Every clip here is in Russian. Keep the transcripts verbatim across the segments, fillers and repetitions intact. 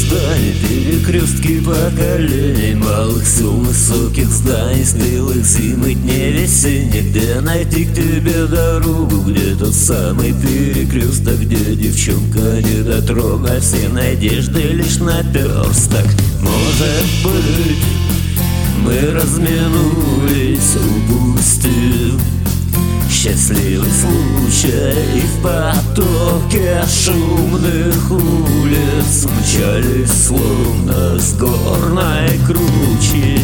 здания, перекрестки поколений, малых сел, высоких зданий, стылых зим и дней весенних. Где найти к тебе дорогу, где тот самый перекресток, где девчонка не дотрога, все надежды лишь наперсток. Может быть, мы разминулись, упустив счастливый случай, и в потоке шумных улиц мчались словно с горной кручи.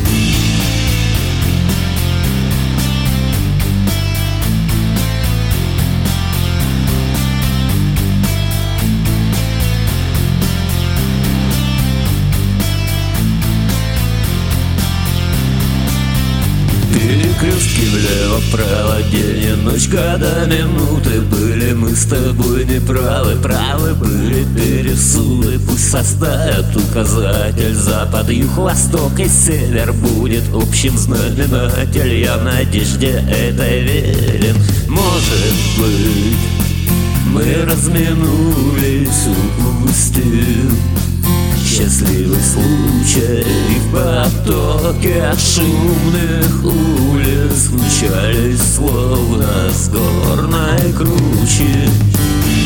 Перекрестки влево-вправо, день и ночь, года, минуты. Были мы с тобой неправы, правы были пересуды. Пусть составят указатель запад, юг, восток и север, будет общим знаменатель. Я в надежде этой верен. Может быть, мы разминулись, упустив счастливый случай, и в потоке шумных улиц мчались словно с горной кручи.